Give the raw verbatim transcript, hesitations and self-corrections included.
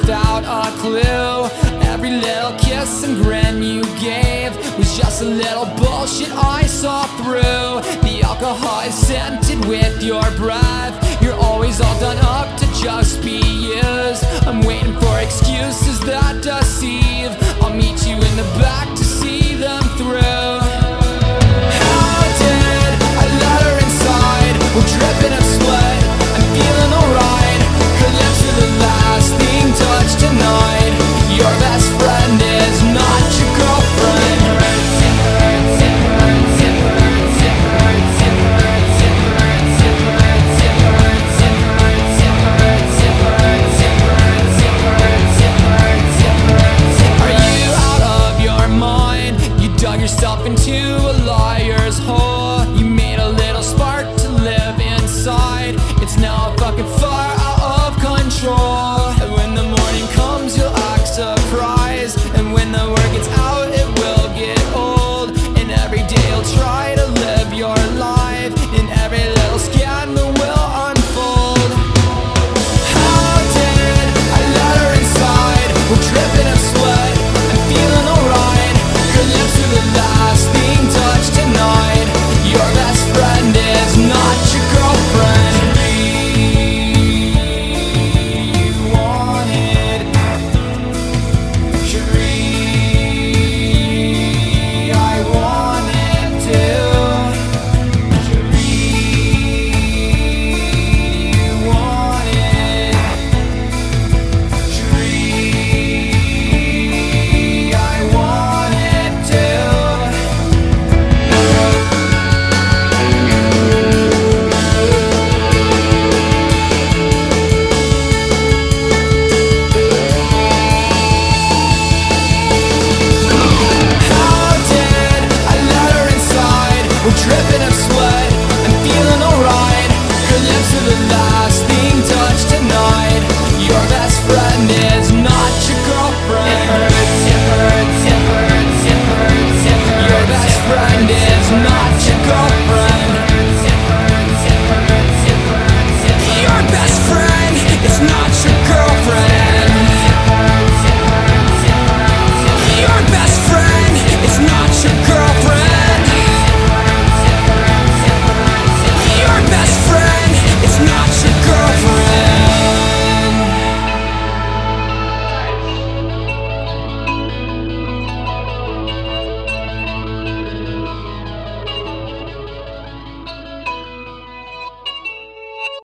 without a clue. Every little kiss and grin you gave was just a little bullshit I saw through. The alcohol is scented with your breath. You're always all done up to just be used. I'm waiting for excuses that deceive. I'll meet you in the back to see them through. How did I let her inside? We're dripping in sweat, I'm feeling alright. Her lips are the last thing touched tonight. Your best